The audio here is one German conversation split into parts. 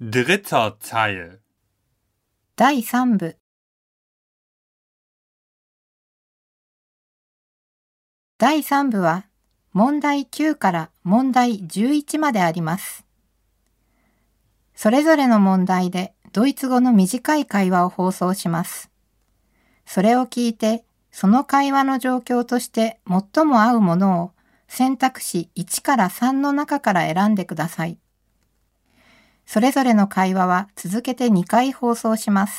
Dritter Teil. 第3部。第3部は問題9から問題11まであります。それぞれの問題でドイツ語の短い会話を放送します。それを聞いて、その会話の状況として最も合うものを選択肢1から3の中から選んでください。それぞれの会話は続けて2回放送します。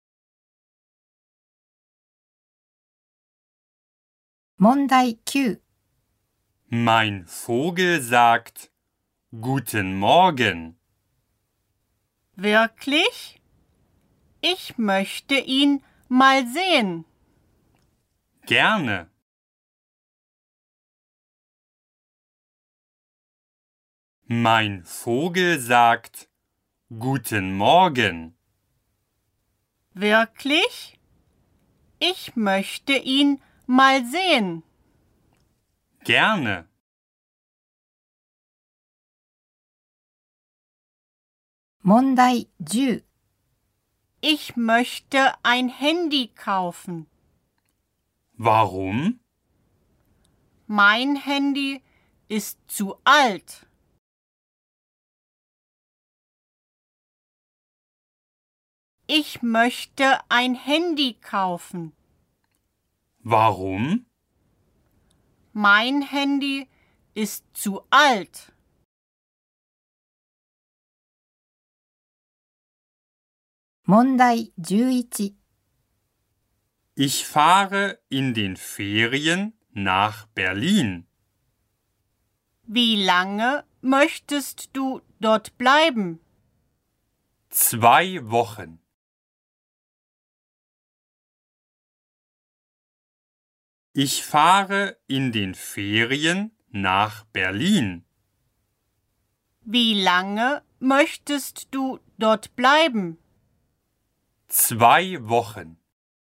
問題9。 Mein Vogel sagt Guten Morgen. Wirklich? Ich möchte ihn mal sehen. Gerne. Mein Vogel sagt Guten Morgen. Wirklich? Ich möchte ihn mal sehen. Gerne. 問題10。 Ich möchte ein Handy kaufen. Warum? Mein Handy ist zu alt. Ich möchte ein Handy kaufen. Warum? Mein Handy ist zu alt. Mondai 11. Ich fahre in den Ferien nach Berlin. Wie lange möchtest du dort bleiben? 2 Wochen. Ich fahre in den Ferien nach Berlin. Wie lange möchtest du dort bleiben? 2 Wochen.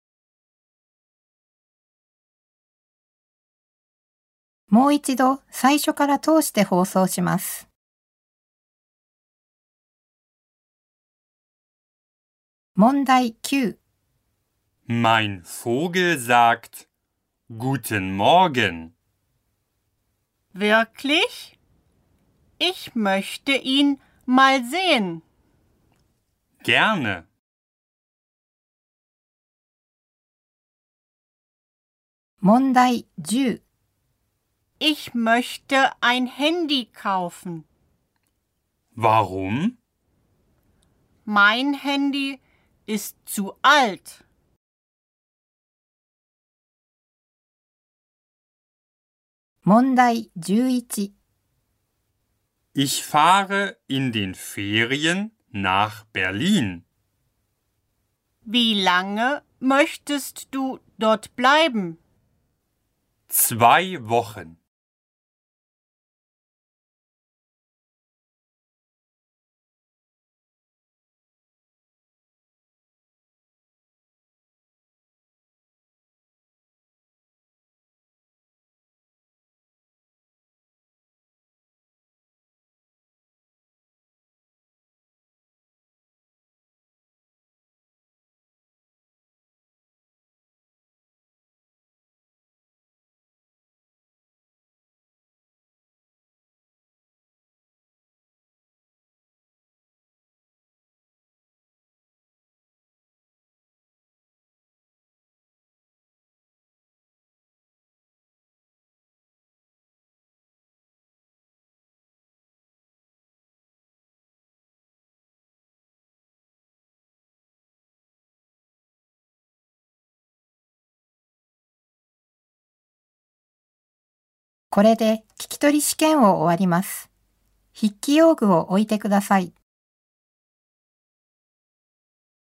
もう一度最初から通して放送します。問題9。 Mein Vogel sagt Guten Morgen. Wirklich? Ich möchte ihn mal sehen. Gerne. Mondai 10. Ich möchte ein Handy kaufen. Warum? Mein Handy ist zu alt. Mondai 11. Ich fahre in den Ferien nach Berlin. Wie lange möchtest du dort bleiben? 2 Wochen. これで聞き取り試験を終わります。筆記用具を置いてください。